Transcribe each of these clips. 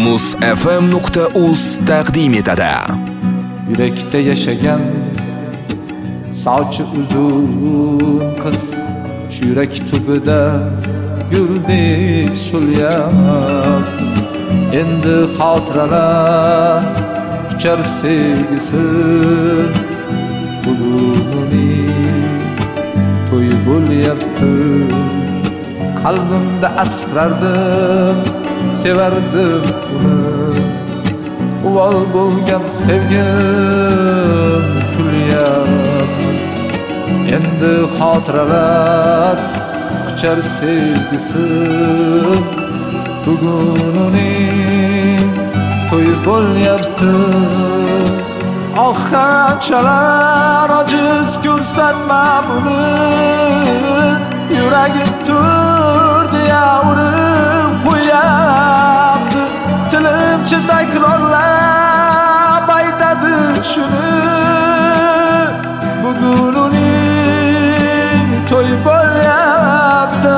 muzfm.uz taqdim etadi. Yurakda yashagan sochi uzun qiz, shu yurak tubida guldek so'lyapti. Endi xotiralar uchar sevgisi, buguning to'yi bo'lyapti. Qalbimda asrardim, sevardim uni. Uvol bo'lgan sevgim kulyapti. Endi xotiralar quchar sevgisi, bugun uning to'yi bo'lyapti. Qanchalar ojiz ko'rsatmam uni, yuragim turdi urib qo'yapti. Tilimcha takrorlab aytadi shuni, bugun uning to'yi bo'lyapti.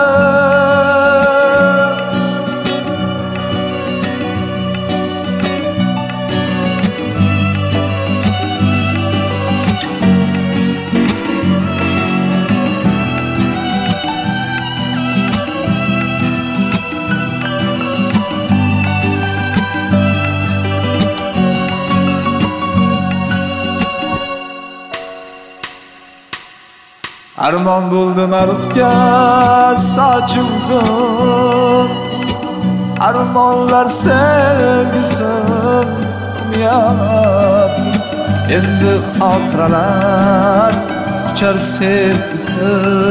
Armon bo'ldim arifga sochi uzun, armonlar sevgisi unyapti. Endi xotiralar quchar sevgisi,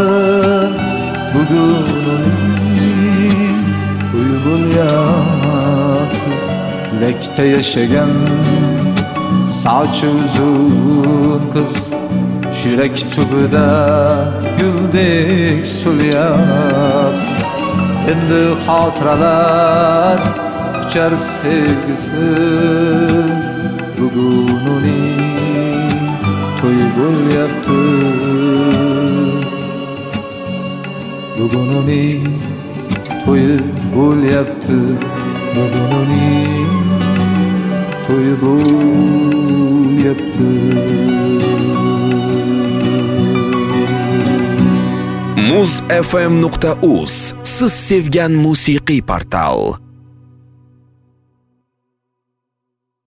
bugun uning to'yi bo'lyapti. Yurakda yashagan sochi uzun qiz, yurak tubida guldek so'lyapti. Endi xotiralar quchar sevgisi, bugun uning to'yi bo'lyapti. Bugun uning to'yi bo'lyapti. Bugun uning to'yi bo'lyapti. muzfm.uz siz sevgan musiqiy portal.